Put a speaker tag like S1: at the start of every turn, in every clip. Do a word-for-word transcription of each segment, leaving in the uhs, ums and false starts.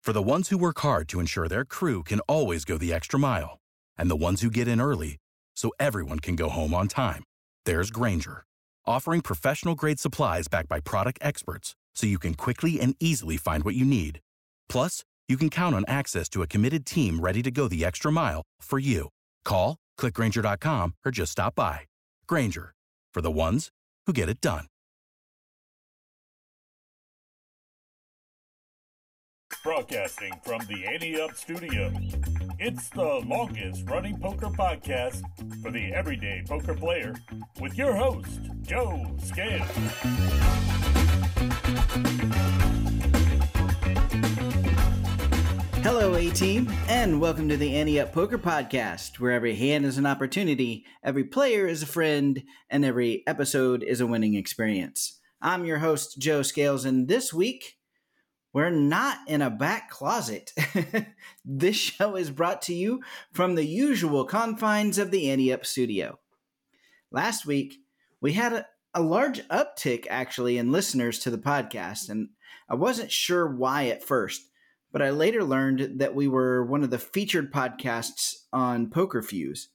S1: For the ones who work hard to ensure their crew can always go the extra mile, and the ones who get in early so everyone can go home on time, there's Grainger, offering professional-grade supplies backed by product experts so you can quickly and easily find what you need. Plus, you can count on access to a committed team ready to go the extra mile for you. Call, click Grainger dot com, or just stop by. Grainger, for the ones who get it done.
S2: Broadcasting from the Ante Up Studio, it's the longest-running poker podcast for the everyday poker player with your host, Joe Scales.
S3: Hello, A-Team, and welcome to the Ante Up Poker Podcast, where every hand is an opportunity, every player is a friend, and every episode is a winning experience. I'm your host, Joe Scales, and this week, we're not in a back closet. This show is brought to you from the usual confines of the Ante Up Studio. Last week, we had a, a large uptick, actually, in listeners to the podcast, and I wasn't sure why at first, but I later learned that we were one of the featured podcasts on Poker Fuse.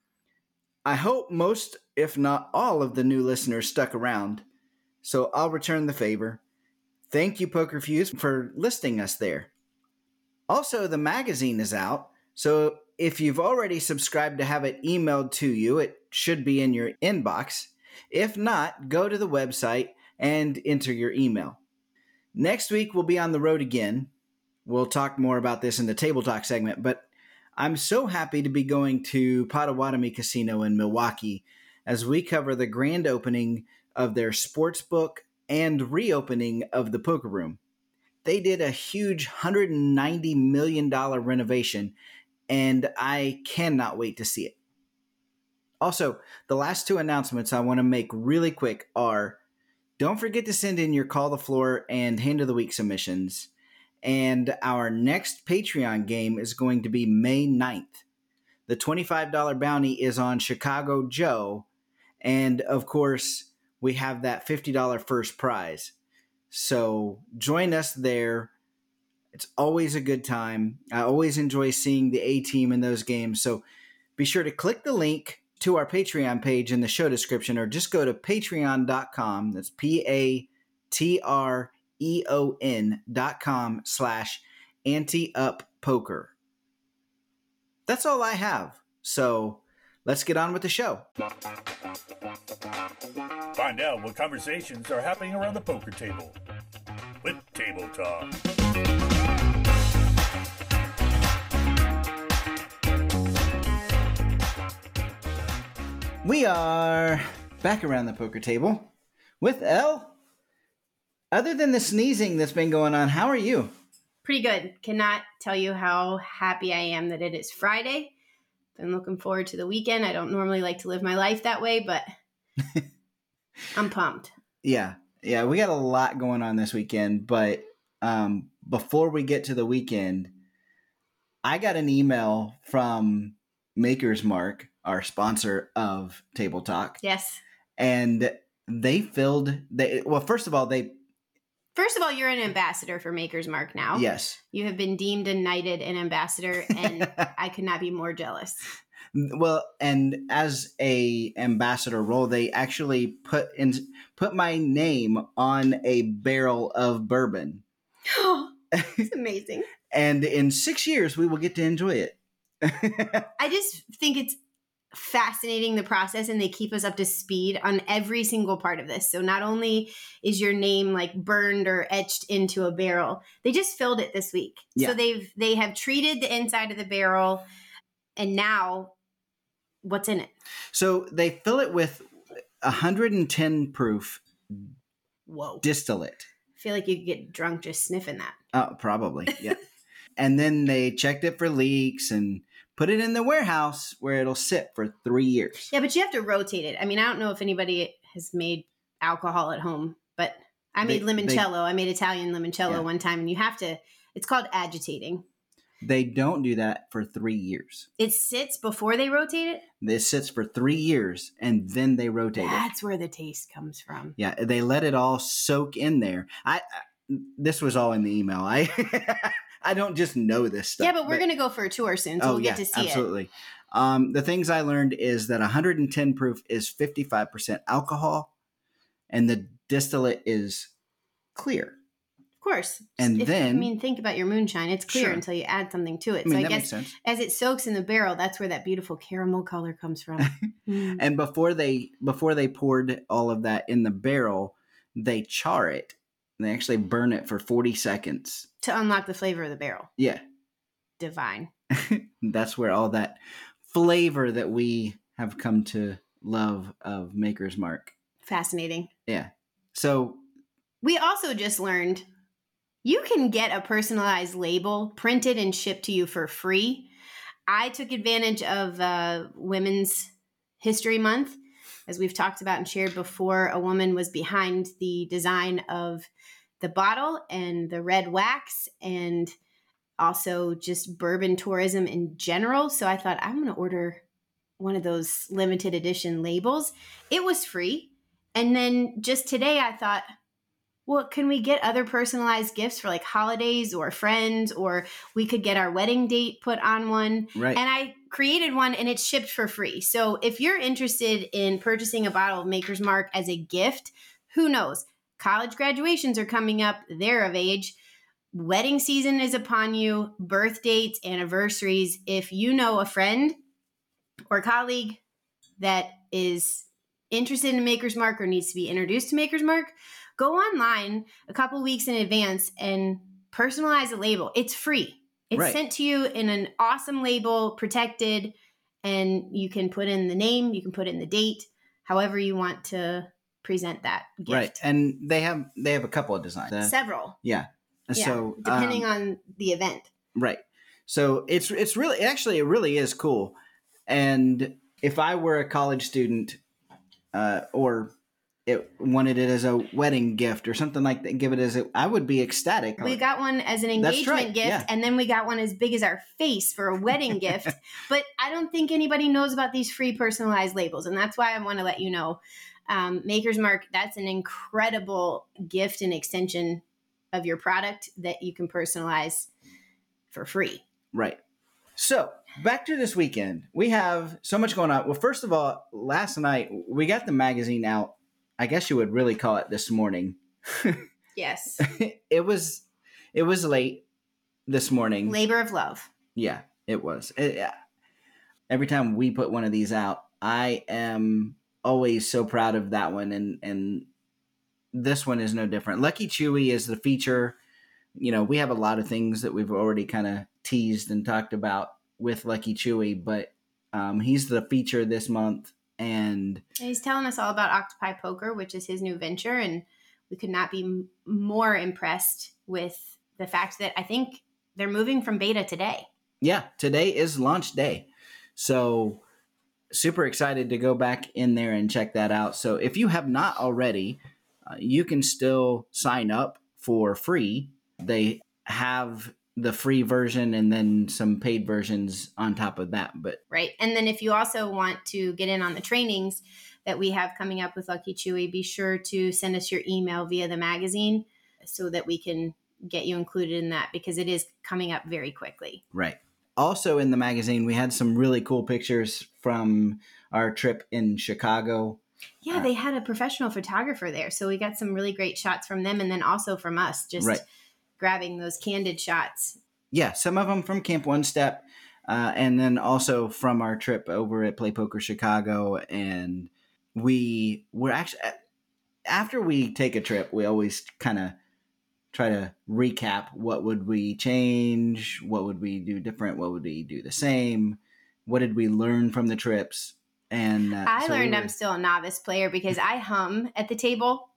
S3: I hope most, if not all, of the new listeners stuck around, so I'll return the favor. Thank you, Poker Fuse, for listing us there. Also, the magazine is out, so if you've already subscribed to have it emailed to you, it should be in your inbox. If not, go to the website and enter your email. Next week, we'll be on the road again. We'll talk more about this in the Table Talk segment, but I'm so happy to be going to Potawatomi Casino in Milwaukee as we cover the grand opening of their sports book and reopening of the poker room. They did a huge one hundred ninety million dollars renovation, and I cannot wait to see it. Also, the last two announcements I want to make really quick are, don't forget to send in your Call the Floor and Hand of the Week submissions, and our next Patreon game is going to be May ninth. The twenty-five dollars bounty is on Chicago Joe, and of course, we have that fifty dollars first prize. So join us there. It's always a good time. I always enjoy seeing the A-Team in those games. So be sure to click the link to our Patreon page in the show description, or just go to patreon dot com. That's P-A-T-R-E-O-N dot com slash Ante-Up-Poker. That's all I have. So let's get on with the show.
S2: Find out what conversations are happening around the poker table with Table Talk.
S3: We are back around the poker table with Elle. Other than the sneezing that's been going on, how are you?
S4: Pretty good. Cannot tell you how happy I am that it is Friday. Been looking forward to the weekend. I don't normally like to live my life that way, but I'm pumped.
S3: Yeah. Yeah. We got a lot going on this weekend, but um, before we get to the weekend, I got an email from Maker's Mark, our sponsor of Table Talk.
S4: Yes.
S3: And they filled, they, well, first of all, they,
S4: First of all, you're an ambassador for Maker's Mark now.
S3: Yes.
S4: You have been deemed and knighted an ambassador, and I could not be more jealous.
S3: Well, and as a ambassador role, they actually put in put my name on a barrel of bourbon.
S4: Oh, it's amazing.
S3: And in six years, we will get to enjoy it.
S4: I just think it's fascinating, the process, and they keep us up to speed on every single part of this. So not only is your name like burned or etched into a barrel, they just filled it this week.
S3: Yeah.
S4: So they've they have treated the inside of the barrel, and now what's in it?
S3: So they fill it with one hundred ten proof
S4: Whoa.
S3: distillate.
S4: I feel like you could get drunk just sniffing that.
S3: Oh, probably. Yeah. And then they checked it for leaks and put it in the warehouse where it'll sit for three years.
S4: Yeah, but you have to rotate it. I mean, I don't know if anybody has made alcohol at home, but I made
S3: They-
S4: limoncello.
S3: they-
S4: I made Italian limoncello
S3: Yeah.
S4: one time, and you have to, it's called agitating.
S3: They don't do that for three years.
S4: It sits before they rotate it?
S3: This sits for three years and then they rotate it.
S4: That's where the taste comes from.
S3: Yeah, they let it all soak in there. I, I this was all in the email. I I don't just know this stuff.
S4: Yeah, but we're going to go for a tour soon, so
S3: oh,
S4: we'll
S3: yeah,
S4: get to see
S3: absolutely.
S4: it.
S3: Um, the things I learned is that one hundred ten proof is fifty-five percent alcohol, and the distillate is clear.
S4: Of course.
S3: And
S4: if,
S3: then,
S4: I mean, think about your moonshine. It's clear
S3: Sure.
S4: until you add something to it.
S3: I mean,
S4: so I
S3: that
S4: guess
S3: makes sense.
S4: as it soaks in the barrel, that's where that beautiful caramel color comes from. Mm.
S3: And before they before they poured all of that in the barrel, they char it. They actually burn it for forty seconds.
S4: To unlock the flavor of the barrel.
S3: Yeah.
S4: Divine.
S3: That's where all that flavor that we have come to love of Maker's Mark.
S4: Fascinating.
S3: Yeah. So
S4: we also just learned you can get a personalized label printed and shipped to you for free. I took advantage of uh, Women's History Month. As we've talked about and shared before, a woman was behind the design of the bottle and the red wax and also just bourbon tourism in general. So I thought, I'm going to order one of those limited edition labels. It was free. And then just today I thought, well, can we get other personalized gifts for like holidays or friends, or we could get our wedding date put on one.
S3: Right.
S4: And I created one and it's shipped for free. So if you're interested in purchasing a bottle of Maker's Mark as a gift, who knows? College graduations are coming up. They're of age. Wedding season is upon you. Birth dates, anniversaries. If you know a friend or colleague that is interested in Maker's Mark or needs to be introduced to Maker's Mark, go online a couple weeks in advance and personalize a label. It's free. It's
S3: Right.
S4: sent to you in an awesome label, protected, and you can put in the name, you can put in the date, however you want to present that gift.
S3: Right. And they have they have a couple of designs. Uh,
S4: Several.
S3: yeah.
S4: Yeah,
S3: So
S4: depending
S3: um,
S4: on the event.
S3: Right. So it's it's really actually it really is cool. And if I were a college student uh, or it wanted it as a wedding gift or something like that, give it as a, I would be ecstatic.
S4: We got one as an
S3: That's
S4: engagement
S3: right,
S4: gift,
S3: yeah.
S4: and then we got one as big as our face for a wedding gift. But I don't think anybody knows about these free personalized labels, and that's why I want to let you know. Um, Maker's Mark, that's an incredible gift and extension of your product that you can personalize for free.
S3: Right. So back to this weekend. We have so much going on. Well, first of all, last night we got the magazine out. I guess you would really call it this morning.
S4: Yes.
S3: It was it was late this morning.
S4: Labor of love.
S3: Yeah, it was. It- every time we put one of these out, I am always so proud of that one, and and this one is no different. Lucky Chewy is the feature. You know, we have a lot of things that we've already kind of teased and talked about with Lucky Chewy, but um, he's the feature this month. And
S4: And he's telling us all about Octopi Poker, which is his new venture. And we could not be m- more impressed with the fact that I think they're moving from beta today.
S3: yeah, today is launch day. So super excited to go back in there and check that out. So if you have not already, uh, you can still sign up for free. They have the free version and then some paid versions on top of that. But
S4: Right. And then if you also want to get in on the trainings that we have coming up with Lucky Chewy, be sure to send us your email via the magazine so that we can get you included in that, because it is coming up very quickly.
S3: right. Also in the magazine, we had some really cool pictures from our trip in Chicago.
S4: Yeah, they had a professional photographer there. So we got some really great shots from them, and then also from us, just
S3: Right.
S4: grabbing those candid shots.
S3: Yeah, some of them from Camp One Step, uh, and then also from our trip over at Play Poker Chicago. And we were actually, after we take a trip, we always kind of try to recap what would we change, what would we do different, what would we do the same, what did we learn from the trips. And uh,
S4: I
S3: so we
S4: learned
S3: were-
S4: I'm still a novice player because I hum at the table.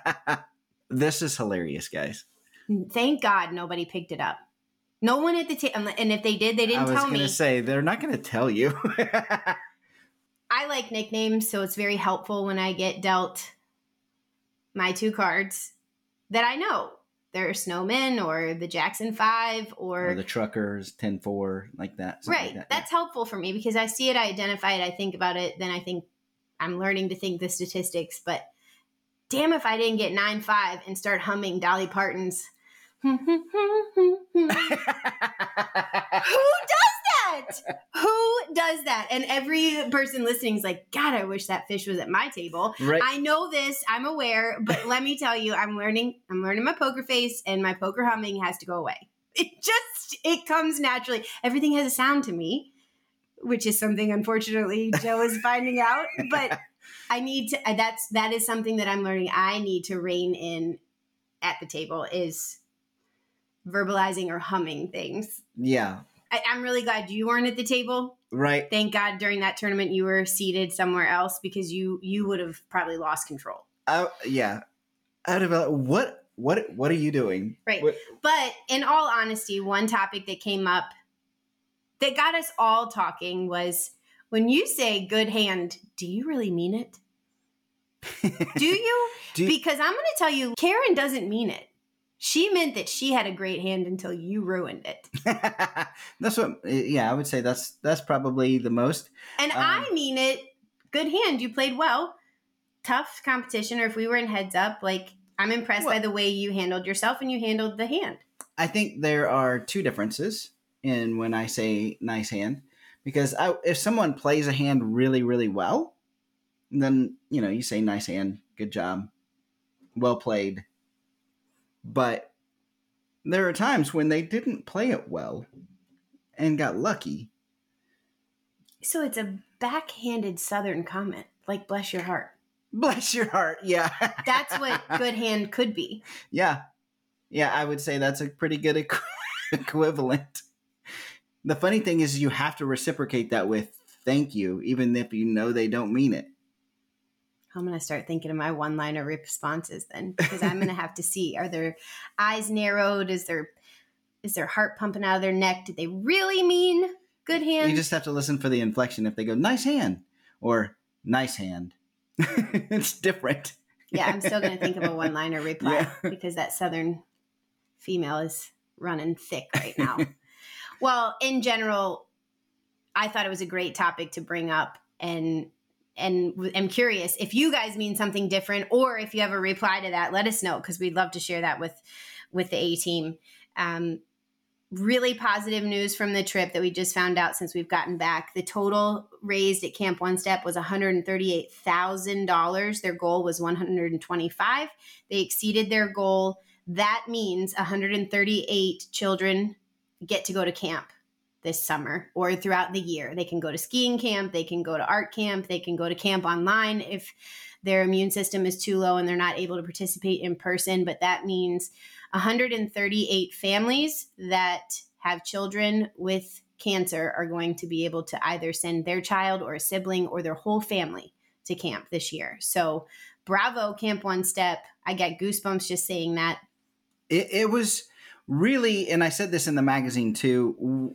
S3: This is hilarious, guys.
S4: Thank God nobody picked it up. No one at the table. And if they did, they
S3: I
S4: didn't
S3: was
S4: tell
S3: going to
S4: me.
S3: say, they're not going to tell you.
S4: I like nicknames, so it's very helpful when I get dealt my two cards that I know. They're Snowmen or the Jackson Five or,
S3: or the truckers, ten four, like that. something
S4: right.
S3: like that.
S4: That's helpful for me because I see it, I identify it, I think about it, then I think I'm learning to think the statistics. But damn if I didn't get nine five and start humming Dolly Parton's Who does that? Who does that? And every person listening is like, God, I wish that fish was at my table.
S3: Right.
S4: I know this. I'm aware. But let me tell you, I'm learning. I'm learning my poker face, and my poker humming has to go away. It just, it comes naturally. Everything has a sound to me, which is something, unfortunately, Joe is finding out. But I need to, that's, that is something that I'm learning. I need to rein in at the table is verbalizing or humming things.
S3: Yeah.
S4: I, I'm really glad you weren't at the table.
S3: Right.
S4: Thank God during that tournament you were seated somewhere else, because you you would have probably lost control.
S3: Uh, yeah. I'd have been like, what, what, what are you doing?
S4: Right.
S3: What?
S4: But in all honesty, one topic that came up that got us all talking was, when you say good hand, do you really mean it? Do you?
S3: Do you-
S4: Because I'm going to tell you, Karen doesn't mean it. She meant that she had a great hand until you ruined it.
S3: That's what, yeah, I would say that's, that's probably the most.
S4: And
S3: Um,
S4: I mean it. Good hand. You played well. Tough competition. Or if we were in heads up, like, I'm impressed
S3: Well-
S4: by the way you handled yourself and you handled the hand.
S3: I think there are two differences in when I say nice hand, because I, if someone plays a hand really, really well, then, you know, you say nice hand, good job, well played. But there are times when they didn't play it well and got lucky.
S4: So it's a backhanded Southern comment. Like, bless your heart.
S3: Bless your heart. Yeah.
S4: That's what good hand could be.
S3: Yeah. Yeah, I would say that's a pretty good equ- equivalent. The funny thing is you have to reciprocate that with thank you, even if you know they don't mean it.
S4: I'm going to start thinking of my one-liner responses then, because I'm going to have to see, are their eyes narrowed? Is their, is their heart pumping out of their neck? Did they really mean good hand?
S3: You just have to listen for the inflection. If they go, nice hand, or nice hand, it's different.
S4: Yeah, I'm still going to think of a one-liner reply
S3: Yeah.
S4: because that Southern female is running thick right now. Well, in general, I thought it was a great topic to bring up, and and I'm curious if you guys mean something different, or if you have a reply to that, let us know, because we'd love to share that with with the A team. Um, really positive news from the trip that we just found out since we've gotten back. The total raised at Camp One Step was one hundred thirty-eight thousand dollars. Their goal was one hundred twenty-five thousand dollars. They exceeded their goal. That means one hundred thirty-eight children get to go to camp this summer or throughout the year. They can go to skiing camp, they can go to art camp, they can go to camp online if their immune system is too low and they're not able to participate in person. But that means one hundred thirty-eight families that have children with cancer are going to be able to either send their child or a sibling or their whole family to camp this year. So bravo, Camp One Step. I get goosebumps just saying that.
S3: It, it was really, and I said this in the magazine too,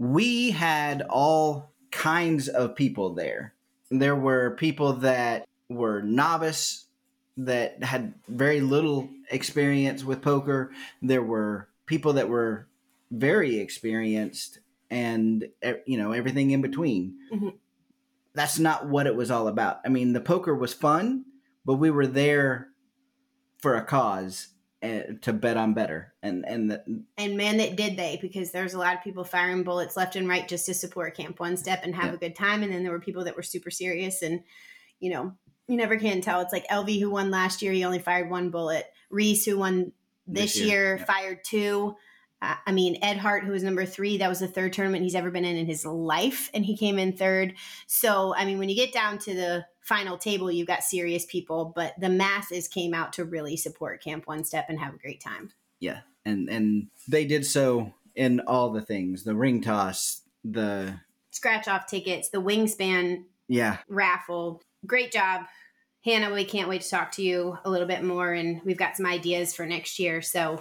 S3: we had all kinds of people there. There were people that were novice, that had very little experience with poker. There were people that were very experienced, and, you know, everything in between.
S4: Mm-hmm.
S3: That's not what it was all about. I mean, the poker was fun, but we were there for a cause. Uh, to bet on better, and and the,
S4: and man, that did they, because there's a lot of people firing bullets left and right just to support Camp One Step and have
S3: yeah.
S4: a good time, and then there were people that were super serious, and you know, you never can tell. It's like L V, who won last year, he only fired one bullet. Reese, who won this, this year, year yeah. fired two. Uh, I mean, Ed Hart, who was number three, that was the third tournament he's ever been in in his life, and he came in third. So, I mean, when you get down to the final table, you've got serious people, but the masses came out to really support Camp One Step and have a great time.
S3: Yeah, and and they did so in all the things, the ring toss, the
S4: scratch off tickets, the wingspan
S3: yeah
S4: raffle. Great job, Hannah. We can't wait to talk to you a little bit more, and we've got some ideas for next year. So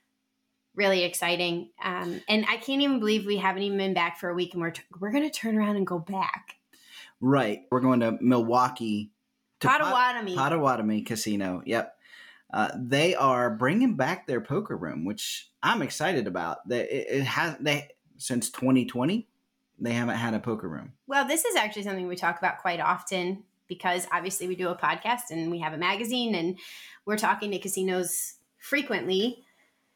S4: really exciting. Um, and I can't even believe we haven't even been back for a week, and we're, t- we're going to turn around and go back.
S3: Right. We're going to Milwaukee. To
S4: Potawatomi.
S3: Pot- Potawatomi Casino. Yep. Uh, they are bringing back their poker room, which I'm excited about. They, it, it has they since twenty twenty, they haven't had a poker room.
S4: Well, this is actually something we talk about quite often, because obviously we do a podcast and we have a magazine and we're talking to casinos frequently.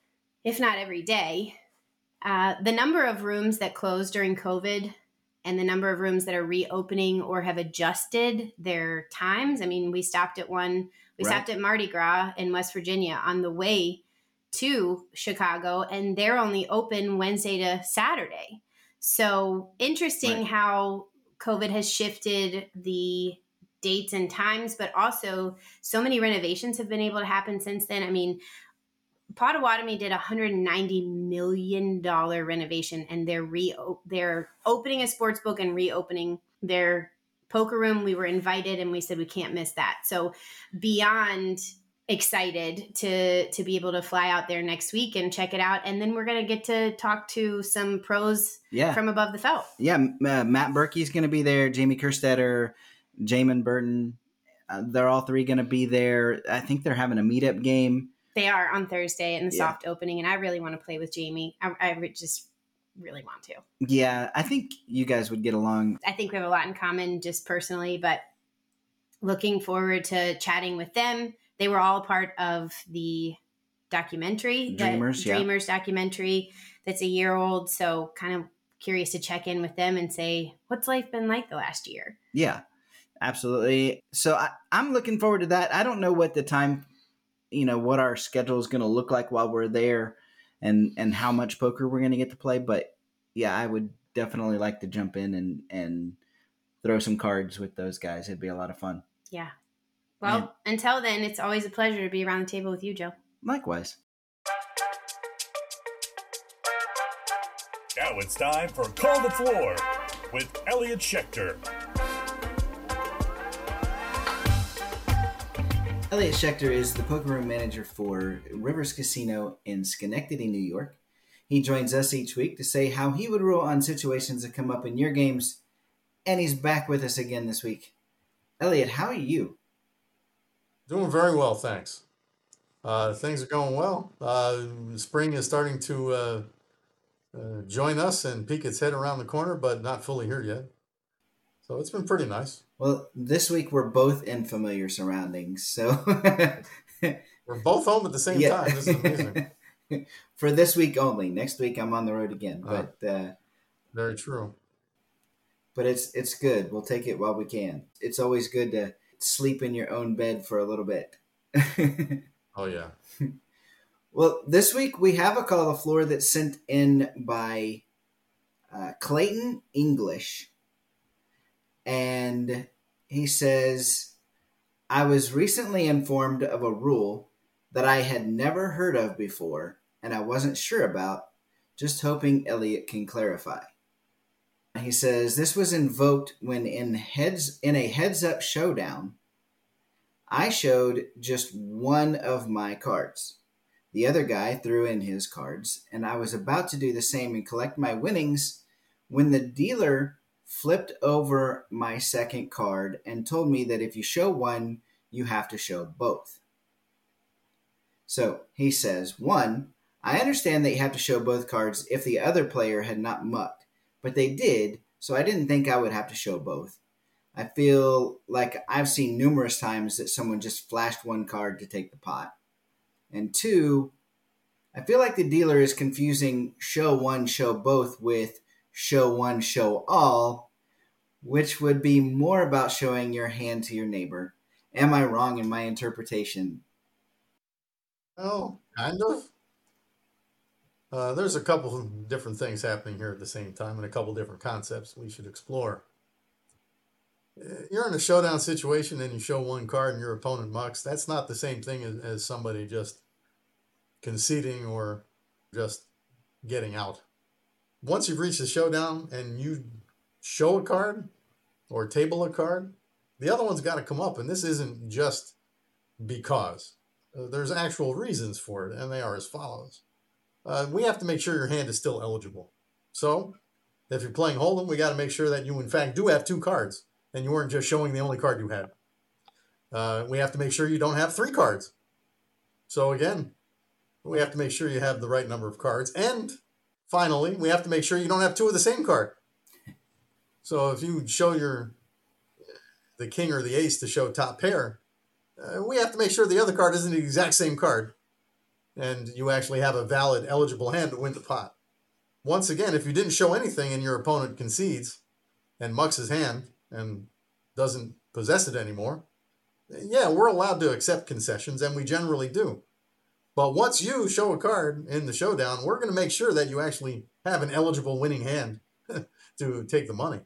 S4: if not every day. Uh, the number of rooms that closed during COVID and the number of rooms that are reopening or have adjusted their times. I mean, we stopped at one, we right. stopped at Mardi Gras in West Virginia on the way to Chicago, and they're only open Wednesday to Saturday. So interesting right. how COVID has shifted the dates and times, but also so many renovations have been able to happen since then. I mean, Potawatomi did a one hundred ninety million dollars renovation, and they're re they're opening a sports book and reopening their poker room. We were invited and we said we can't miss that. So beyond excited to to be able to fly out there next week and check it out. And then we're going to get to talk to some pros yeah. from above the felt.
S3: Yeah, uh, Matt Berkey's going to be there, Jamie Kerstetter, Jamin Burton. Uh, they're all three going to be there. I think they're having a meetup game.
S4: They are on Thursday in the
S3: yeah.
S4: soft opening, and I really want to play with Jamie. I, I just really want to.
S3: Yeah, I think you guys would get along.
S4: I think we have a lot in common just personally, but looking forward to chatting with them. They were all part of the documentary,
S3: Dreamers,
S4: the Dreamers yeah. documentary that's a year old. So kind of curious to check in with them and say, what's life been like the last year?
S3: Yeah, absolutely. So I, I'm looking forward to that. I don't know what the time, you know, what our schedule is going to look like while we're there and, and how much poker we're going to get to play. But yeah, I would definitely like to jump in and, and throw some cards with those guys. It'd be a lot of fun.
S4: Yeah. Well, yeah. Until then, it's always a pleasure to be around the table with you, Joe.
S3: Likewise.
S2: Now it's time for Call the Floor with Elliot Schechter.
S3: Elliot Schechter is the poker room manager for Rivers Casino in Schenectady, New York. He joins us each week to say how he would rule on situations that come up in your games, and he's back with us again this week. Elliot, how are you?
S5: Doing very well, thanks. Uh, things are going well. Uh, spring is starting to uh, uh, join us and peek its head around the corner, but not fully here yet. So it's been pretty nice.
S3: Well, this week we're both in familiar surroundings, so
S5: we're both home at the same yeah. time. This is amazing.
S3: For this week only. Next week I'm on the road again, but uh,
S5: very true.
S3: But it's it's good. We'll take it while we can. It's always good to sleep in your own bed for a little bit.
S5: Oh yeah.
S3: Well, this week we have a call the floor that's sent in by uh, Clayton English. And he says, I was recently informed of a rule that I had never heard of before and I wasn't sure about, just hoping Elliot can clarify. He says, this was invoked when in heads in a heads-up showdown, I showed just one of my cards. The other guy threw in his cards, and I was about to do the same and collect my winnings when the dealer flipped over my second card and told me that if you show one, you have to show both. So he says, one, I understand that you have to show both cards if the other player had not mucked, but they did, so I didn't think I would have to show both. I feel like I've seen numerous times that someone just flashed one card to take the pot. And two, I feel like the dealer is confusing show one, show both with show one, show all, which would be more about showing your hand to your neighbor. Am I wrong in my interpretation?
S5: Oh, kind of. Uh, there's a couple of different things happening here at the same time and a couple different concepts we should explore. You're in a showdown situation and you show one card and your opponent mucks. That's not the same thing as, as somebody just conceding or just getting out. Once you've reached the showdown and you show a card or table a card, the other one's got to come up. And this isn't just because. Uh, there's actual reasons for it, and they are as follows. Uh, we have to make sure your hand is still eligible. So if you're playing Hold'em, we got to make sure that you, in fact, do have two cards, and you weren't just showing the only card you had. Uh, we have to make sure you don't have three cards. So again, we have to make sure you have the right number of cards. And finally, we have to make sure you don't have two of the same card. So if you show your the king or the ace to show top pair, uh, we have to make sure the other card isn't the exact same card. and you actually have a valid, eligible hand to win the pot. Once again, if you didn't show anything and your opponent concedes and mucks his hand and doesn't possess it anymore, yeah, we're allowed to accept concessions, and we generally do. But once you show a card in the showdown, we're going to make sure that you actually have an eligible winning hand to take the money.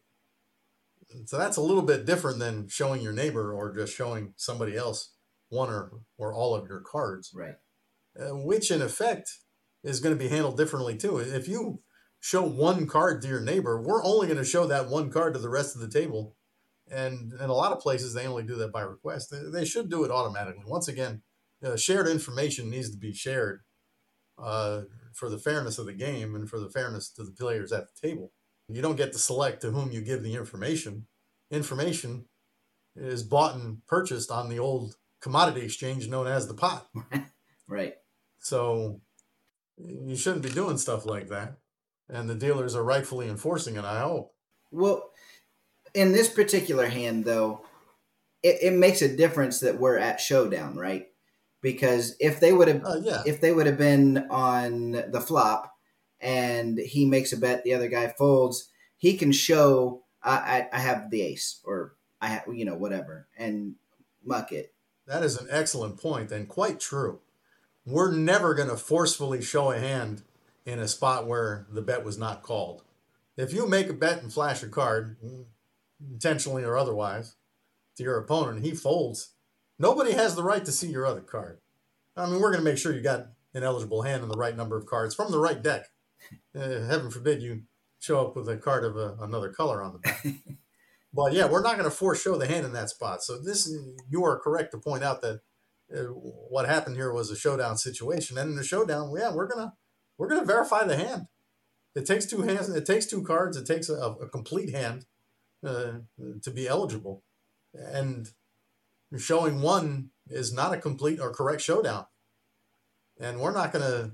S5: So that's a little bit different than showing your neighbor or just showing somebody else one or, or all of your cards.
S3: Right.
S5: Uh, which, in effect, is going to be handled differently, too. If you show one card to your neighbor, we're only going to show that one card to the rest of the table. And in a lot of places, they only do that by request. They, they should do it automatically. Once again, uh, shared information needs to be shared uh, for the fairness of the game and for the fairness to the players at the table. You don't get to select to whom you give the information. Information is bought and purchased on the old commodity exchange known as the pot.
S3: Right.
S5: So you shouldn't be doing stuff like that. And the dealers are rightfully enforcing it, I hope.
S3: Well, in this particular hand, though, it, it makes a difference that we're at showdown, right? Because if they would have,
S5: uh, yeah.
S3: if they would have been on the flop, and he makes a bet, the other guy folds, he can show I, I, I have the ace, or I have, you know, whatever, and muck it.
S5: That is an excellent point and quite true. We're never going to forcefully show a hand in a spot where the bet was not called. If you make a bet and flash a card, intentionally or otherwise, to your opponent, and he folds, nobody has the right to see your other card. I mean, we're going to make sure you got an eligible hand and the right number of cards from the right deck. Uh, heaven forbid you show up with a card of a, another color on the back. But yeah, we're not going to force show the hand in that spot. So this, you are correct to point out that uh, what happened here was a showdown situation. And in the showdown, yeah, we're gonna we're gonna verify the hand. It takes two hands. It takes two cards. It takes a, a complete hand uh, to be eligible. And showing one is not a complete or correct showdown. And we're not going to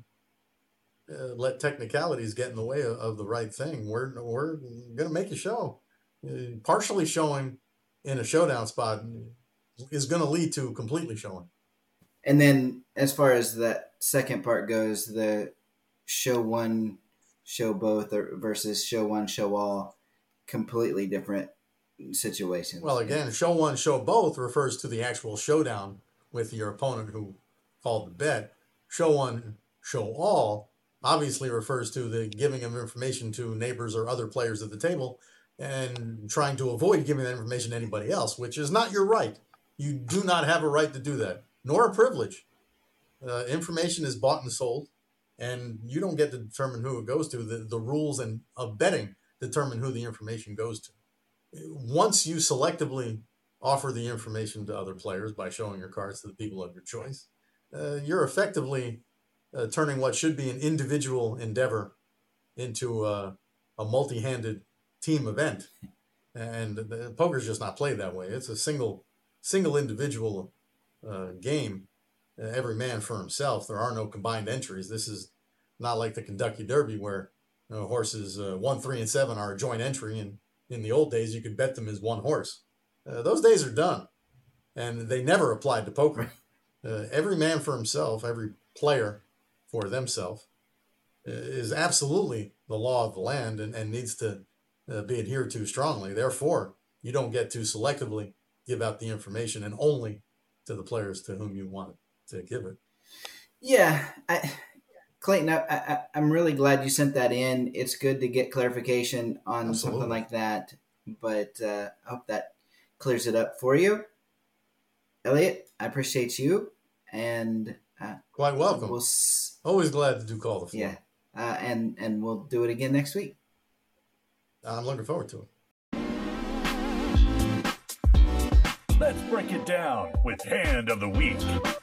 S5: uh, let technicalities get in the way of, of the right thing. We're we're going to make a show. Uh, partially showing in a showdown spot is going to lead to completely showing.
S3: And then as far as that second part goes, the show one, show both or versus show one, show all, completely different situations.
S5: Well, again, show one, show both refers to the actual showdown with your opponent who called the bet. Show one, show all obviously refers to the giving of information to neighbors or other players at the table and trying to avoid giving that information to anybody else, which is not your right. You do not have a right to do that, nor a privilege. Uh, information is bought and sold, and you don't get to determine who it goes to. The, the rules and of betting determine who the information goes to. Once you selectively offer the information to other players by showing your cards to the people of your choice, uh, you're effectively uh, turning what should be an individual endeavor into a, a multi-handed team event. And the, poker's just not played that way. It's a single single individual uh, game, uh, every man for himself. There are no combined entries. This is not like the Kentucky Derby where you know, horses uh, one, three, and seven are a joint entry, and in the old days, you could bet them as one horse. Uh, those days are done, and they never applied to poker. Uh, every man for himself, every player for themselves, uh, is absolutely the law of the land and, and needs to uh, be adhered to strongly. Therefore, you don't get to selectively give out the information and only to the players to whom you want to give it.
S3: Yeah, I, Clayton, I, I, I'm really glad you sent that in. It's good to get clarification on
S5: Absolutely.
S3: something like that, but uh, I hope that clears it up for you. Elliot, I appreciate you, and uh,
S5: quite welcome.
S3: We'll s-
S5: Always glad to do call the floor.
S3: Yeah, uh, and and we'll do it again next week.
S5: I'm looking forward to it.
S2: Let's break it down with Hand of the Week.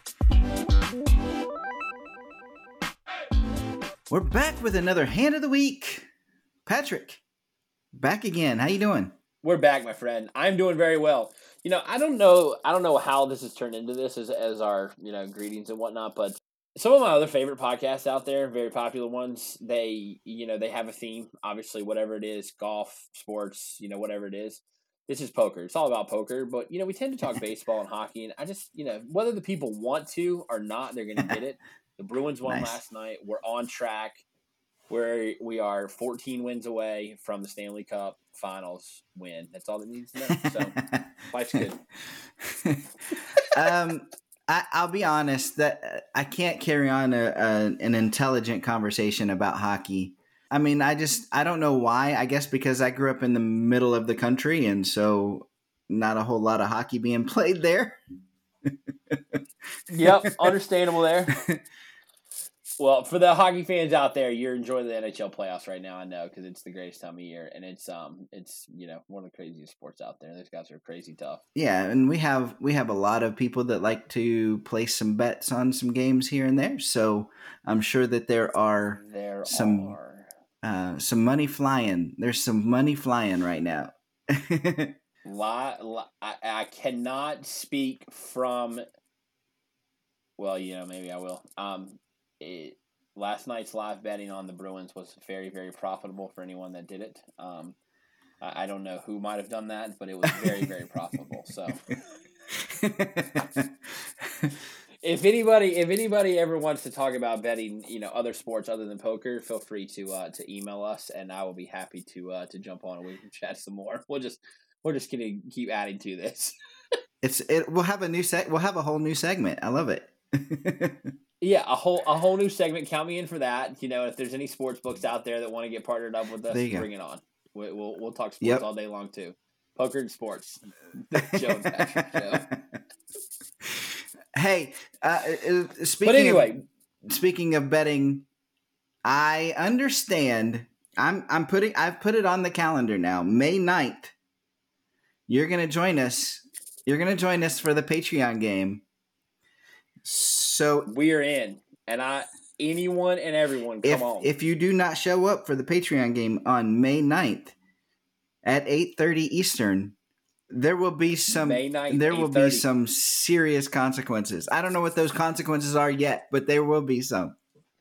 S3: We're back with another Hand of the Week. Patrick, back again. How you doing?
S6: We're back, my friend. I'm doing very well. You know, I don't know I don't know how this has turned into this as as our, you know, greetings and whatnot, but some of my other favorite podcasts out there, very popular ones, they, you know, they have a theme, obviously, whatever it is, golf, sports, you know, whatever it is. This is poker. It's all about poker, but, you know, we tend to talk baseball and hockey, and I just, you know, whether the people want to or not, they're going to get it. The Bruins won
S3: Nice.
S6: last night. We're on track. Where we are fourteen wins away from the Stanley Cup Finals win. That's all that needs to know. So, life's good.
S3: um, I, I'll be honest that I can't carry on a, a, an intelligent conversation about hockey. I mean, I just I don't know why. I guess because I grew up in the middle of the country, and so not a whole lot of hockey being played there.
S6: Yep, understandable there. Well, for the hockey fans out there, you're enjoying the N H L playoffs right now. I know because it's the greatest time of year, and it's um, it's you know one of the craziest sports out there. Those guys are crazy tough.
S3: Yeah, and we have we have a lot of people that like to place some bets on some games here and there. So I'm sure that there are
S6: There
S3: some
S6: are
S3: uh, some money flying. There's some money flying right now.
S6: Li- li- I, I cannot speak from. Well, you know, maybe I will. Um. It, last night's live betting on the Bruins was very, very profitable for anyone that did it. Um, I, I don't know who might have done that, but it was very, very profitable. So, if anybody, if anybody ever wants to talk about betting, you know, other sports other than poker, feel free to uh, to email us, and I will be happy to uh, to jump on and we can chat some more. We'll just we're just gonna keep adding to this.
S3: it's it. We'll have a new seg. We'll have a whole new segment. I love it.
S6: Yeah, a whole a whole new segment. Count me in for that. You know, if there's any sports books out there that want to get partnered up with us, bring it on. We, we'll we'll talk sports yep. all day long too. Poker and sports. Joe and Patrick Show.
S3: Hey, uh, speaking
S6: but anyway,
S3: of, speaking of betting, I understand. I'm I'm putting I've put it on the calendar now. May ninth. You're gonna join us. You're gonna join us for the Patreon game. So
S6: we are in, and I anyone and everyone come
S3: if,
S6: on.
S3: If you do not show up for the Patreon game on May ninth at eight thirty Eastern, there will be some
S6: May ninth,
S3: there will be some serious consequences. I don't know what those consequences are yet, but there will be some.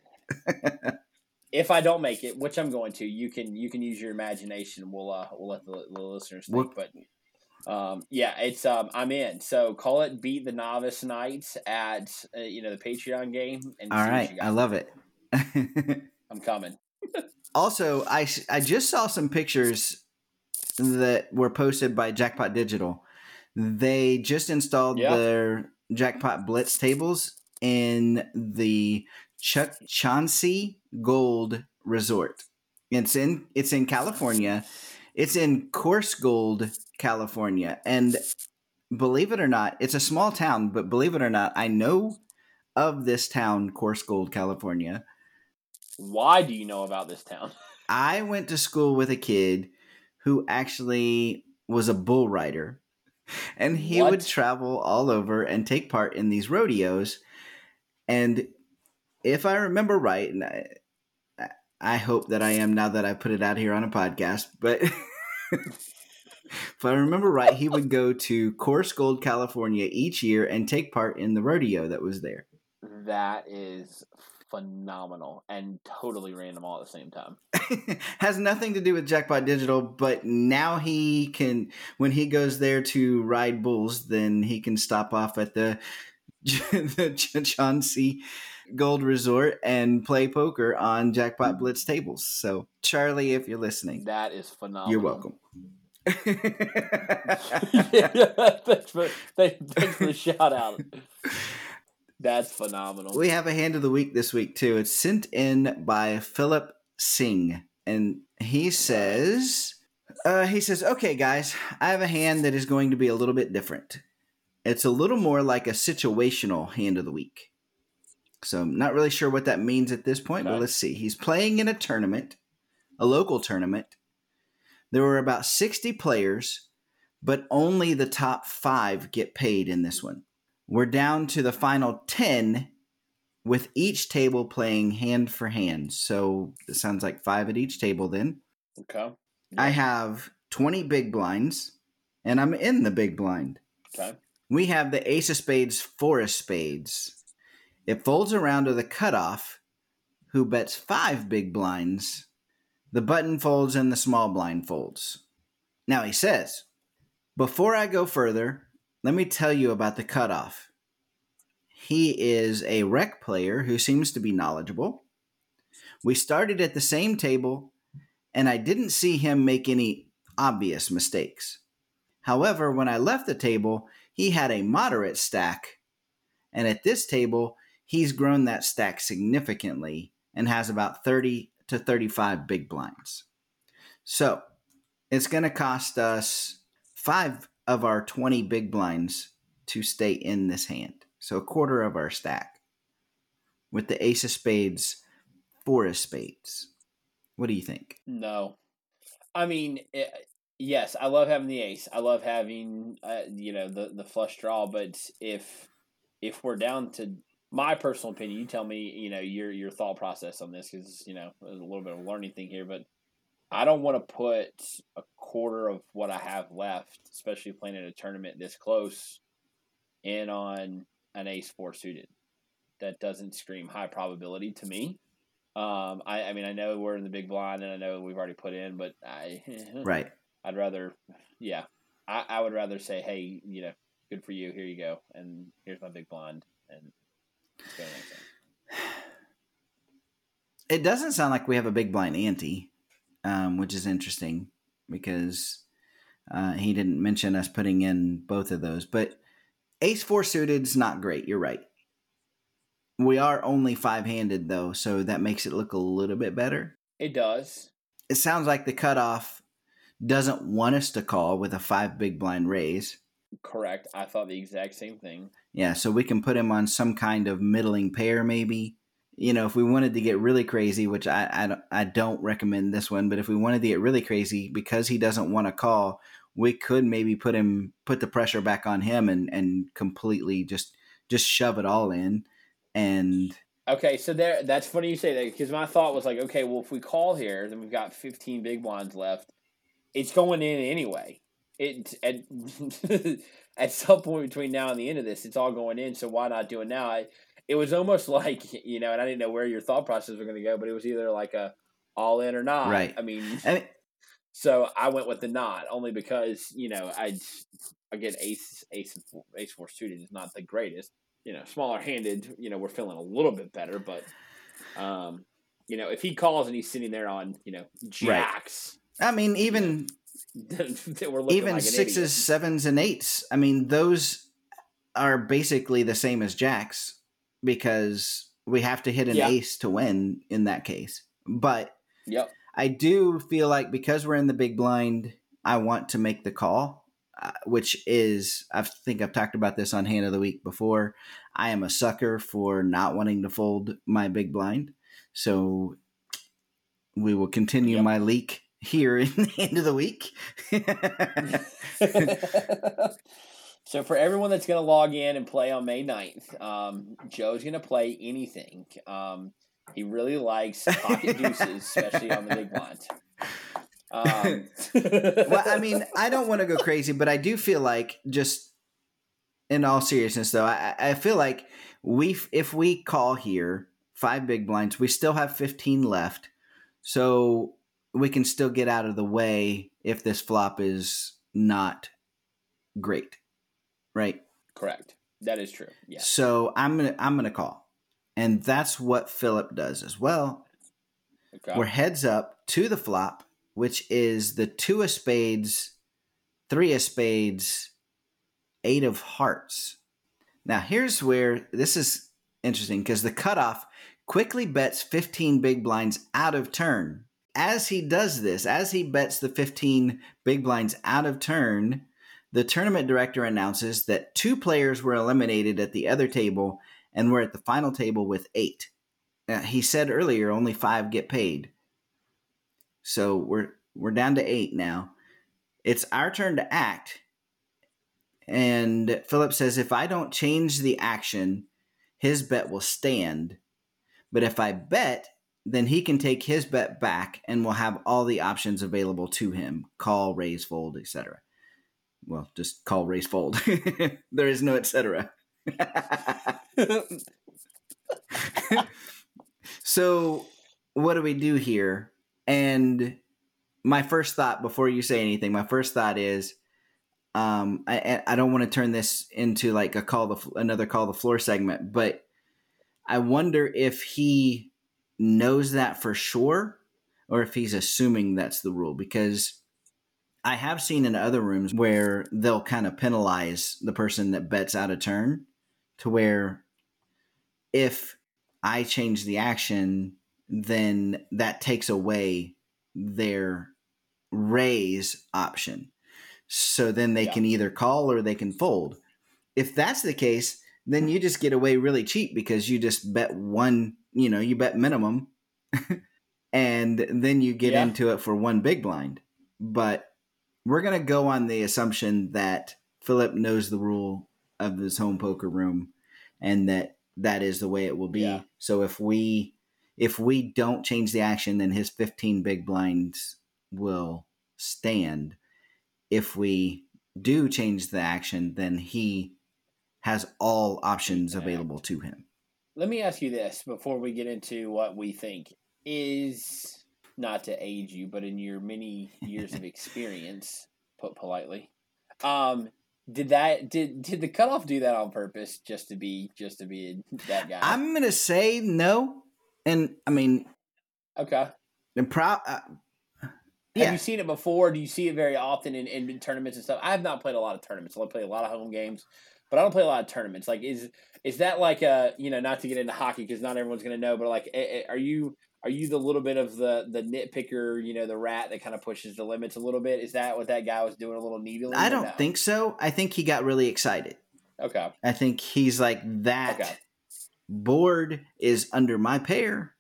S6: If I don't make it, which I'm going to, you can you can use your imagination. We'll uh, we'll let the, the listeners think, we'll, but. Um, yeah, it's um, I'm in. So call it Beat the Novice Nights at uh, you know the Patreon game. And
S3: all right, I love it.
S6: I'm coming.
S3: Also, I I just saw some pictures that were posted by Jackpot Digital. They just installed
S6: yeah.
S3: their Jackpot Blitz tables in the Chuck Chauncey Gold Resort. It's in it's in California. It's in Course Gold, California. And believe it or not, it's a small town, but believe it or not, I know of this town, Course Gold, California.
S6: Why do you know about this town?
S3: I went to school with a kid who actually was a bull rider. And he
S6: what?
S3: would travel all over and take part in these rodeos. And if I remember right, and I, I hope that I am now that I put it out here on a podcast, but if I remember right, he would go to Course Gold, California each year and take part in the rodeo that was there.
S6: That is phenomenal and totally random all at the same time.
S3: Has nothing to do with Jackpot Digital, but now he can, when he goes there to ride bulls, then he can stop off at the, the Chauncey Gold Resort and play poker on Jackpot Blitz tables. So, Charlie, if you're listening,
S6: that is phenomenal.
S3: You're welcome.
S6: yeah, thanks, for, thanks for the shout out. That's phenomenal.
S3: We have a hand of the week this week, too. It's sent in by Philip Singh. And he says, uh, he says, okay, guys, I have a hand that is going to be a little bit different. It's a little more like a situational hand of the week. So I'm not really sure what that means at this point, okay. But let's see. He's playing in a tournament, a local tournament. There were about sixty players, but only the top five get paid in this one. We're down to the final ten with each table playing hand for hand. So it sounds like five at each table then.
S6: Okay.
S3: Yeah. I have twenty big blinds, and I'm in the big blind.
S6: Okay.
S3: We have the ace of spades, four of spades. It folds around to the cutoff, who bets five big blinds. The button folds and the small blind folds. Now he says, before I go further, let me tell you about the cutoff. He is a rec player who seems to be knowledgeable. We started at the same table, and I didn't see him make any obvious mistakes. However, when I left the table, he had a moderate stack, and at this table, he's grown that stack significantly and has about thirty to thirty-five big blinds. So it's going to cost us five of our twenty big blinds to stay in this hand. So a quarter of our stack. With the ace of spades, four of spades. What do you think?
S6: No. I mean, it, yes, I love having the ace. I love having, uh, you know, the, the flush draw. But if if we're down to my personal opinion, you tell me, you know, your your thought process on this, because, you know, there's a little bit of a learning thing here. But I don't want to put a quarter of what I have left, especially playing in a tournament this close, in on an ace four suited. That doesn't scream high probability to me. Um, I, I mean, I know we're in the big blind, and I know we've already put in, but I,
S3: right.
S6: I'd rather, yeah, I, I would rather say, hey, you know, good for you. Here you go, and here's my big blind, and let's go next time.
S3: It doesn't sound like we have a big blind ante, um, which is interesting because uh, he didn't mention us putting in both of those. But ace four suited is not great. You're right. We are only five-handed, though, so that makes it look a little bit better.
S6: It does.
S3: It sounds like the cutoff doesn't want us to call with a five big blind raise.
S6: Correct. I thought the exact same thing.
S3: Yeah, so we can put him on some kind of middling pair, maybe. You know, if we wanted to get really crazy, which I, I, don't, I don't recommend this one, but if we wanted to get really crazy, because he doesn't want to call, we could maybe put him, put the pressure back on him and, and completely just just shove it all in. And
S6: okay, so there, that's funny you say that, because my thought was like, okay, well, if we call here, then we've got fifteen big blinds left. It's going in anyway. It at, at some point between now and the end of this, it's all going in. So why not do it now? I, it was almost like, you know, and I didn't know where your thought process was going to go, but it was either like a all in or not.
S3: Right.
S6: I mean,
S3: I mean,
S6: so I went with the not, only because, you know, I again ace ace ace four suited is not the greatest. You know, smaller handed, you know, we're feeling a little bit better, but, um, you know, if he calls and he's sitting there on, you know, jacks.
S3: Right. I mean, even,
S6: we're
S3: even
S6: like
S3: sixes,
S6: idiot.
S3: sevens, and eights. I mean, those are basically the same as jacks because we have to hit an
S6: yeah.
S3: ace to win in that case. But
S6: yep.
S3: I do feel like because we're in the big blind, I want to make the call. Uh, which is, I think I've talked about this on Hand of the Week before. I am a sucker for not wanting to fold my big blind. So we will continue
S6: yep.
S3: my leak here in the Hand of the Week.
S6: So for everyone that's going to log in and play on May ninth, um, Joe's going to play anything. Um, he really likes pocket deuces, especially on the big blinds. Um.
S3: Well, I mean, I don't want to go crazy, but I do feel like, just in all seriousness, though, I, I feel like we, if we call here five big blinds, we still have fifteen left, so we can still get out of the way if this flop is not great, right?
S6: Correct. That is true. Yeah.
S3: So I'm gonna I'm gonna call, and that's what Philip does as well.
S6: Okay.
S3: We're heads up to the flop, which is the two of spades, three of spades, eight of hearts. Now, here's where this is interesting, because the cutoff quickly bets fifteen big blinds out of turn. As he does this, as he bets the fifteen big blinds out of turn, the tournament director announces that two players were eliminated at the other table and we're at the final table with eight. Now, he said earlier only five get paid. So we're we're down to eight now. It's our turn to act. And Philip says, if I don't change the action, his bet will stand. But if I bet, then he can take his bet back and will have all the options available to him. Call, raise, fold, et cetera. Well, just call, raise, fold. There is no et cetera. So what do we do here? And my first thought, before you say anything, my first thought is, um, I, I don't want to turn this into like a call the another call the floor segment, but I wonder if he knows that for sure or if he's assuming that's the rule, because I have seen in other rooms where they'll kind of penalize the person that bets out of turn, to where if I change the action, then that takes away their raise option. So then they
S6: Yeah.
S3: can either call or they can fold. If that's the case, then you just get away really cheap because you just bet one, you know, you bet minimum and then you get
S6: Yeah.
S3: into it for one big blind. But we're going to go on the assumption that Philip knows the rule of this home poker room and that that is the way it will be.
S6: Yeah.
S3: So if we if we don't change the action, then his fifteen big blinds will stand. If we do change the action, then he has all options available to him.
S6: Let me ask you this before we get into what we think. Is, not to age you, but in your many years of experience, put politely, um, did that did did the cutoff do that on purpose just to be just to be that guy?
S3: I'm gonna say no, and I mean,
S6: okay.
S3: I'm proud. Uh,
S6: Have
S3: yeah,
S6: you seen it before? Do you see it very often in, in tournaments and stuff? I have not played a lot of tournaments. I play a lot of home games, but I don't play a lot of tournaments. Like, is is that like a, you know, not to get into hockey because not everyone's going to know, but like, are you are you the little bit of the the nitpicker, you know, the rat that kind of pushes the limits a little bit? Is that what that guy was doing, a little needling?
S3: I
S6: or
S3: don't
S6: no?
S3: think so. I think he got really excited.
S6: Okay.
S3: I think he's like, that
S6: Okay.
S3: board is under my pair,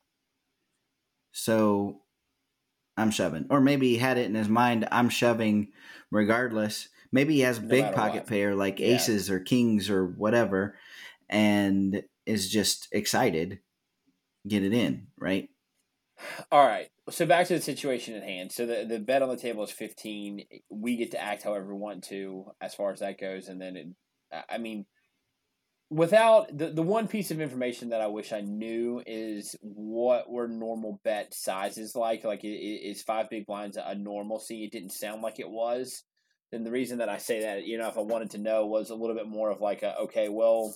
S3: so I'm shoving. Or maybe he had it in his mind, I'm shoving regardless. Maybe he has
S6: No
S3: big
S6: matter
S3: pocket
S6: what.
S3: pair like
S6: Yeah.
S3: aces or kings or whatever, and is just excited. Get it in, right?
S6: All right. So back to the situation at hand. So the, the bet on the table is fifteen. We get to act however we want to as far as that goes. And then, it, I mean, without the, the one piece of information that I wish I knew is what were normal bet sizes like. Like, is five big blinds a normalcy? It didn't sound like it was. Then the reason that I say that, you know, if I wanted to know, was a little bit more of like, a, okay, well,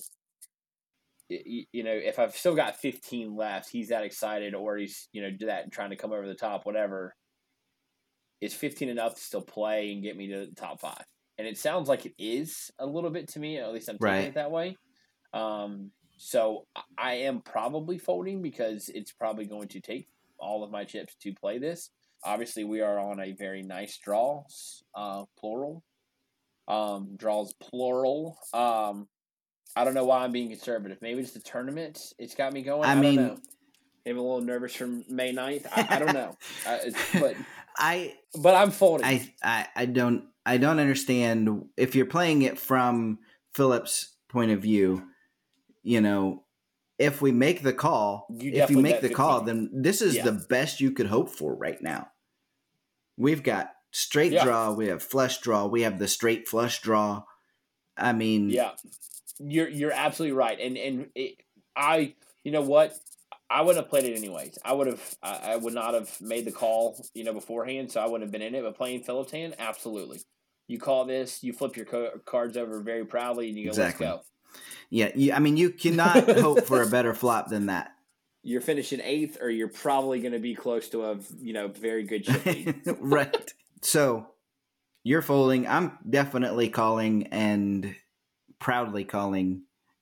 S6: you know, if I've still got fifteen left, he's that excited, or he's, you know, do that and trying to come over the top, whatever. Is fifteen enough to still play and get me to the top five? And it sounds like it is a little bit to me. At least I'm taking
S3: Right.
S6: it that way. Um, so I am probably folding because it's probably going to take all of my chips to play this. Obviously, we are on a very nice draw, uh, plural. Um, draws plural. Um, I don't know why I'm being conservative. Maybe it's the tournament. It's got me going.
S3: I
S6: I,
S3: mean-
S6: don't know. Maybe I'm a little nervous for May ninth. I, I don't know. uh, it's, but
S3: I
S6: but I'm folding.
S3: I, I I don't I don't understand if you're playing it from Philip's point of view. You know, if we make the call,
S6: You
S3: if you
S6: definitely
S3: make
S6: bet
S3: the call,
S6: fifteen.
S3: then this is
S6: Yeah.
S3: the best you could hope for right now. We've got straight
S6: Yeah.
S3: draw, we have flush draw, we have the straight flush draw. I mean,
S6: Yeah, you're you're absolutely right. And and it, I, you know what, I would have played it anyways. I would have. I, I would not have made the call, you know, beforehand. So I wouldn't have been in it. But playing Philip's hand, absolutely. You call this, you flip your co- cards over very proudly, and you go,
S3: Exactly.
S6: let's go.
S3: yeah, you, I mean, you cannot hope for a better flop than that.
S6: You're finishing eighth, or you're probably going to be close to a, you know, very good chip lead.
S3: Right. So you're folding. I'm definitely calling and proudly calling.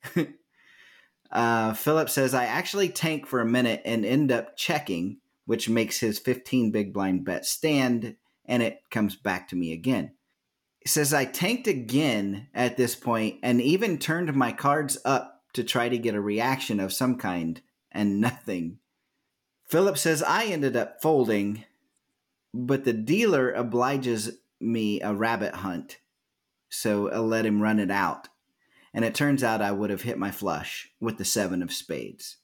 S3: uh, Philip says, I actually tank for a minute and end up checking, which makes his fifteen big blind bet stand, and it comes back to me again. He says, I tanked again at this point and even turned my cards up to try to get a reaction of some kind, and nothing. Philip says, I ended up folding, but the dealer obliges me a rabbit hunt, so I let him run it out. And it turns out I would have hit my flush with the seven of spades.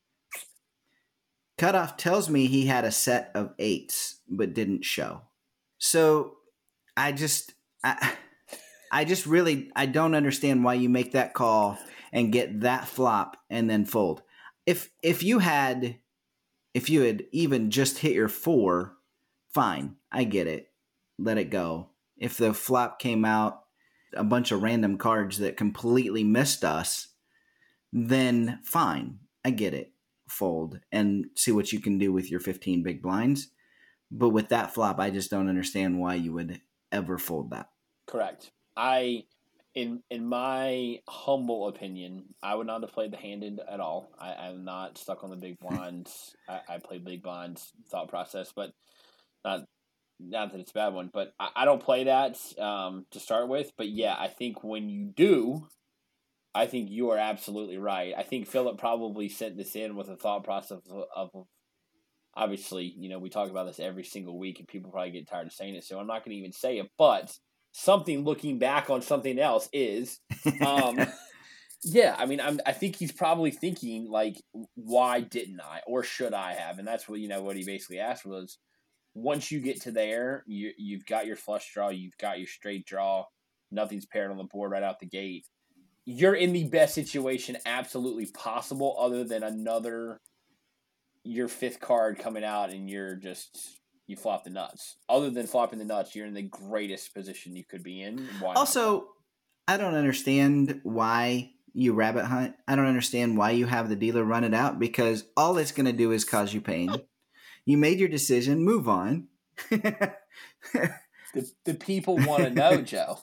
S3: Cutoff tells me he had a set of eights, but didn't show. So I just, I, I just really, I don't understand why you make that call and get that flop and then fold. If if you had, if you had even just hit your four, fine, I get it. Let it go. If the flop came out a bunch of random cards that completely missed us, then fine. I get it. Fold and see what you can do with your fifteen big blinds. But with that flop, I just don't understand why you would ever fold that.
S6: Correct. I, in in my humble opinion, I would not have played the handed at all. I, I'm not stuck on the big blinds. I, I play big blinds thought process, but not not that it's a bad one. But I, I don't play that um, to start with. But yeah, I think when you do, I think you are absolutely right. I think Philip probably sent this in with a thought process of, of obviously, you know, we talk about this every single week and people probably get tired of saying it, so I'm not going to even say it, but something looking back on something else is, um, yeah, I mean, I'm, I think he's probably thinking, like, why didn't I, or should I have? And that's what, you know, what he basically asked was, once you get to there, you, you've got your flush draw, you've got your straight draw, nothing's paired on the board right out the gate. You're in the best situation absolutely possible other than another, your fifth card coming out and you're just, you flop the nuts. Other than flopping the nuts, you're in the greatest position you could be in. Why
S3: also,
S6: not?
S3: I don't understand why you rabbit hunt. I don't understand why you have the dealer run it out, because all it's going to do is cause you pain. You made your decision, move on.
S6: the, the people want to know, Joe.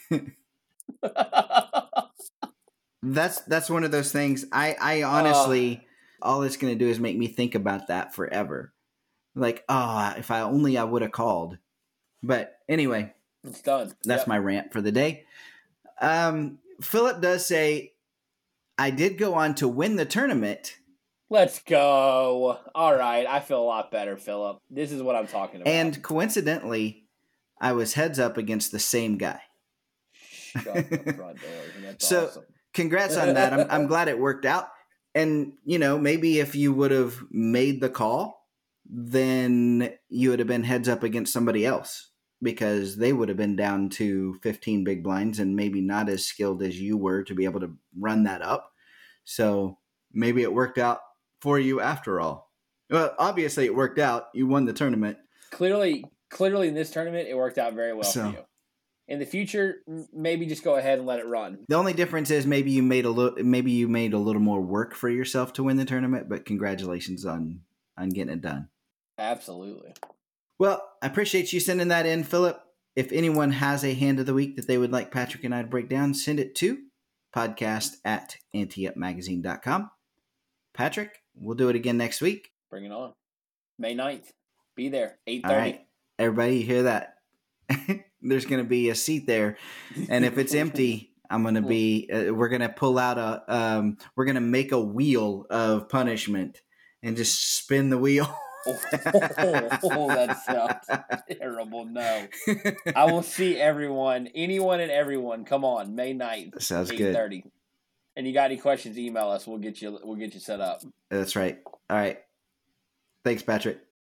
S3: That's that's one of those things. I, I honestly, uh, all it's going to do is make me think about that forever. Like, oh, if I only I would have called. But anyway,
S6: it's done.
S3: That's yep. my rant for the day. Um, Philip does say, I did go on to win the tournament.
S6: Let's go. All right. I feel a lot better, Philip. This is what I'm talking about.
S3: And coincidentally, I was heads up against the same guy.
S6: Shut the front door. That's
S3: so,
S6: awesome.
S3: Congrats on that. I'm, I'm glad it worked out. And, you know, maybe if you would have made the call, then you would have been heads up against somebody else, because they would have been down to fifteen big blinds and maybe not as skilled as you were to be able to run that up. So maybe it worked out for you after all. Well, obviously it worked out. You won the tournament.
S6: Clearly, clearly in this tournament, it worked out very well
S3: so,
S6: for you. In the future, maybe just go ahead and let it run.
S3: The only difference is maybe you made a little, maybe you made a little more work for yourself to win the tournament. But congratulations on on getting it done.
S6: Absolutely.
S3: Well, I appreciate you sending that in, Philip. If anyone has a hand of the week that they would like Patrick and I to break down, send it to podcast at ante up magazine dot com. Patrick, we'll do it again next week.
S6: Bring it on. May ninth. Be there. eight thirty.
S3: All right. Everybody, you hear that? There's going to be a seat there. And if it's empty, I'm going to be, uh, we're going to pull out a, um, we're going to make a wheel of punishment and just spin the wheel.
S6: oh, oh, that sounds terrible. No. I will see everyone, anyone and everyone. Come on, May ninth.
S3: Sounds
S6: eight
S3: thirty.
S6: Good. And you got any questions, email us. We'll get you we'll get you set up.
S3: That's right. All right. Thanks, Patrick.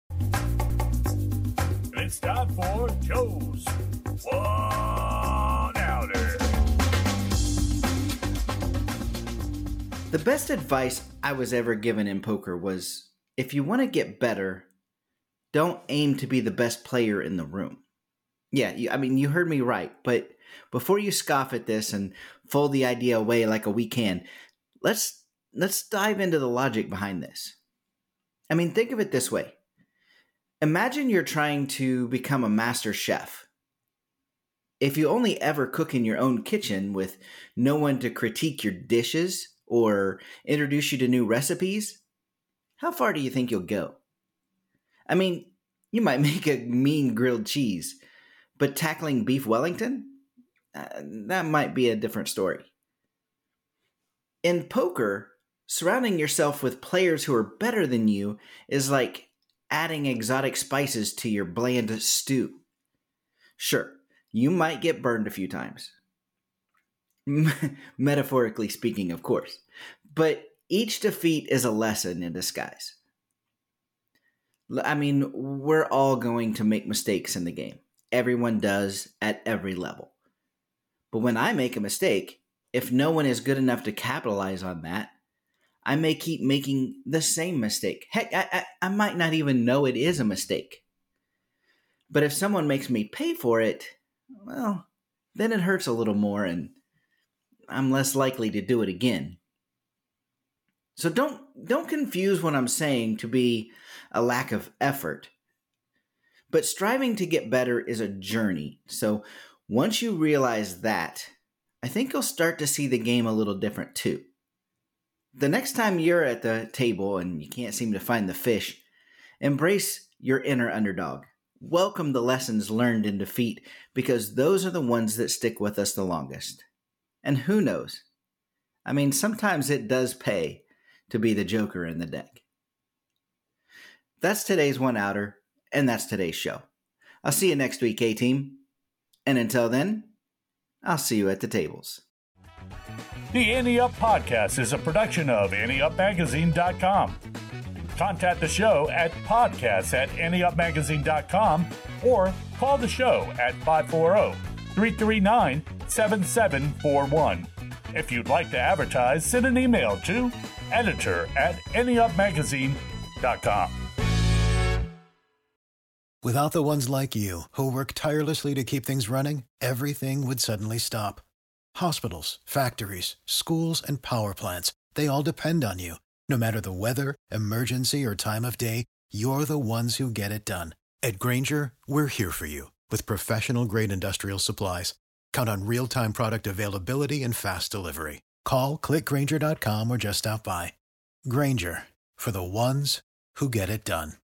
S2: It's time for Joe's One Outer.
S3: The best advice I was ever given in poker was, if you want to get better, don't aim to be the best player in the room. Yeah, you, I mean, you heard me right, but before you scoff at this and fold the idea away like a weak hand, let's let's dive into the logic behind this. I mean, think of it this way. Imagine you're trying to become a master chef. If you only ever cook in your own kitchen with no one to critique your dishes or introduce you to new recipes, how far do you think you'll go? I mean, you might make a mean grilled cheese, but tackling beef Wellington? Uh, that might be a different story. In poker, surrounding yourself with players who are better than you is like adding exotic spices to your bland stew. Sure, you might get burned a few times. Metaphorically speaking, of course. But each defeat is a lesson in disguise. I mean, we're all going to make mistakes in the game. Everyone does at every level. But when I make a mistake, if no one is good enough to capitalize on that, I may keep making the same mistake. Heck, I, I, I might not even know it is a mistake. But if someone makes me pay for it, well, then it hurts a little more and I'm less likely to do it again. So don't don't confuse what I'm saying to be a lack of effort. But striving to get better is a journey. So once you realize that, I think you'll start to see the game a little different too. The next time you're at the table and you can't seem to find the fish, embrace your inner underdog. Welcome the lessons learned in defeat because those are the ones that stick with us the longest. And who knows? I mean, sometimes it does pay to be the joker in the deck. That's today's One Outer, and that's today's show. I'll see you next week, A-Team. And until then, I'll see you at the tables.
S2: The Ante Up Podcast is a production of ante up magazine dot com. Contact the show at podcasts at ante up magazine dot com or call the show at five four zero, three three nine, seven seven four one. If you'd like to advertise, send an email to editor at ante up magazine dot com.
S7: Without the ones like you, who work tirelessly to keep things running, everything would suddenly stop. Hospitals, factories, schools, and power plants, they all depend on you. No matter the weather, emergency, or time of day, you're the ones who get it done. At Grainger, we're here for you with professional-grade industrial supplies. Count on real-time product availability and fast delivery. Call, click Grainger dot com, or just stop by. Grainger, for the ones who get it done.